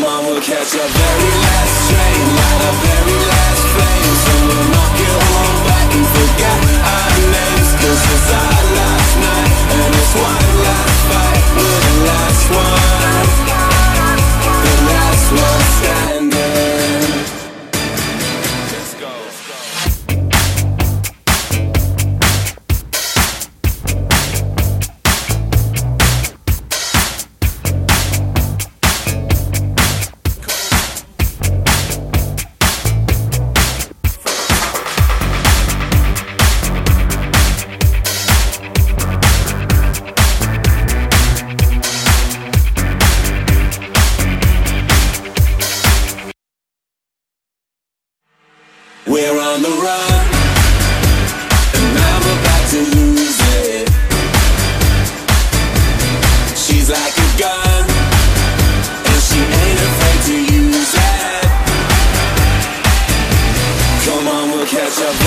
on, we'll catch our very last train, light our very last flames, and we'll knock it all back and forget our names. 'Cause it's our last night, and it's one last fight. We're the last one, the last one standing. Let's go. We're on the run, and I'm about to lose it. She's like a gun, and she ain't afraid to use it. Come on, we'll catch up.